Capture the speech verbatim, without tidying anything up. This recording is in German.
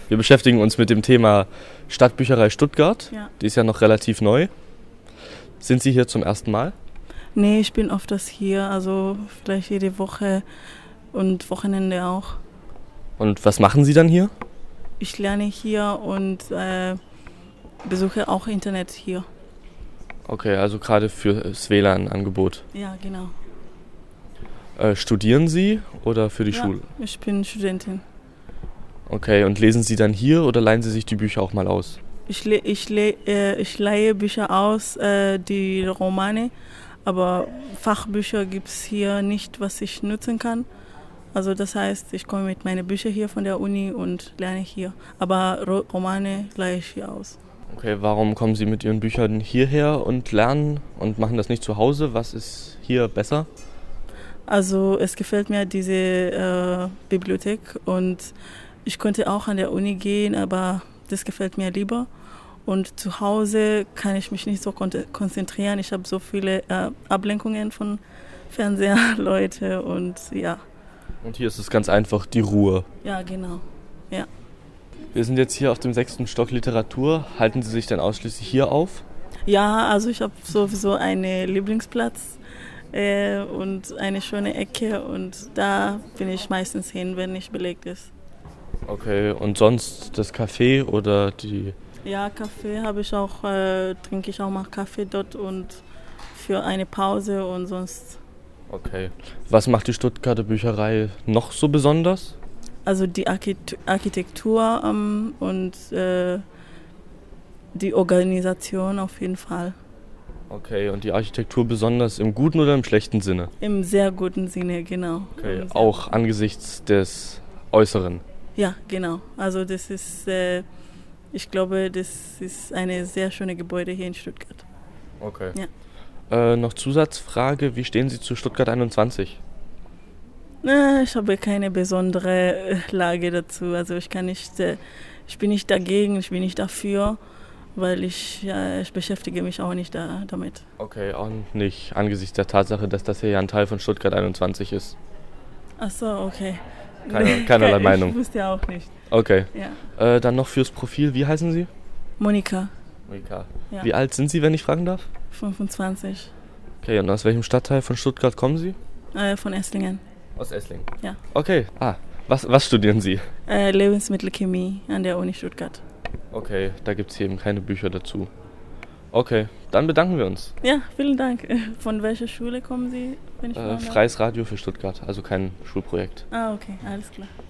Wir beschäftigen uns mit dem Thema Stadtbücherei Stuttgart. Ja. Die ist ja noch relativ neu. Sind Sie hier zum ersten Mal? Nee, ich bin öfters hier, also vielleicht jede Woche und Wochenende auch. Und was machen Sie dann hier? Ich lerne hier und äh, besuche auch Internet hier. Okay, also gerade für das W L A N-Angebot. Ja, genau. Äh, studieren Sie oder für die Ja, Schule? ich bin Studentin. Okay, und lesen Sie dann hier oder leihen Sie sich die Bücher auch mal aus? Ich, le ich, le äh, ich leihe Bücher aus, äh, die Romane, aber Fachbücher gibt es hier nicht, was ich nutzen kann. Also das heißt, ich komme mit meinen Büchern hier von der Uni und lerne hier. Aber Ro Romane leihe ich hier aus. Okay, warum kommen Sie mit Ihren Büchern hierher und lernen und machen das nicht zu Hause? Was ist hier besser? Also es gefällt mir diese äh, Bibliothek und ich könnte auch an der Uni gehen, aber das gefällt mir lieber. Und zu Hause kann ich mich nicht so kon konzentrieren. Ich habe so viele äh, Ablenkungen von Fernseher, Leute und ja. Und hier ist es ganz einfach die Ruhe. Ja, genau. Ja. Wir sind jetzt hier auf dem sechsten Stock Literatur. Halten Sie sich dann ausschließlich hier auf? Ja, also ich habe sowieso einen Lieblingsplatz äh, und eine schöne Ecke und da bin ich meistens hin, wenn nicht belegt ist. Okay, und sonst das Café oder die... Ja, Kaffee habe ich auch, äh, trinke ich auch mal Kaffee dort und für eine Pause und sonst. Okay. Was macht die Stuttgarter Bücherei noch so besonders? Also die Archit Architektur ähm, und äh, die Organisation auf jeden Fall. Okay, und die Architektur besonders im guten oder im schlechten Sinne? Im sehr guten Sinne, genau. Okay, auch angesichts des Äußeren? Ja, genau. Also das ist, äh, ich glaube, das ist eine sehr schöne Gebäude hier in Stuttgart. Okay. Ja. Äh, noch Zusatzfrage, wie stehen Sie zu Stuttgart einundzwanzig? Na, ich habe keine besondere äh, Lage dazu. Also ich kann nicht, äh, ich bin nicht dagegen, ich bin nicht dafür, weil ich, ja, ich beschäftige mich auch nicht da, damit. Okay, und nicht angesichts der Tatsache, dass das hier ja ein Teil von Stuttgart einundzwanzig ist. Ach so, okay. Keine, keinerlei ich Meinung. Ich wusste ja auch nicht. Okay. Ja. Äh, dann noch fürs Profil, wie heißen Sie? Monika. Monika. Ja. Wie alt sind Sie, wenn ich fragen darf? fünfundzwanzig. Okay, und aus welchem Stadtteil von Stuttgart kommen Sie? Äh, von Esslingen. Aus Esslingen. Ja. Okay. Ah, was, was studieren Sie? Äh, Lebensmittelchemie an der Uni Stuttgart. Okay, da gibt es eben keine Bücher dazu. Okay, dann bedanken wir uns. Ja, vielen Dank. Von welcher Schule kommen Sie, wenn ich Äh, fragen darf? Freies Radio für Stuttgart, also kein Schulprojekt. Ah, okay, alles klar.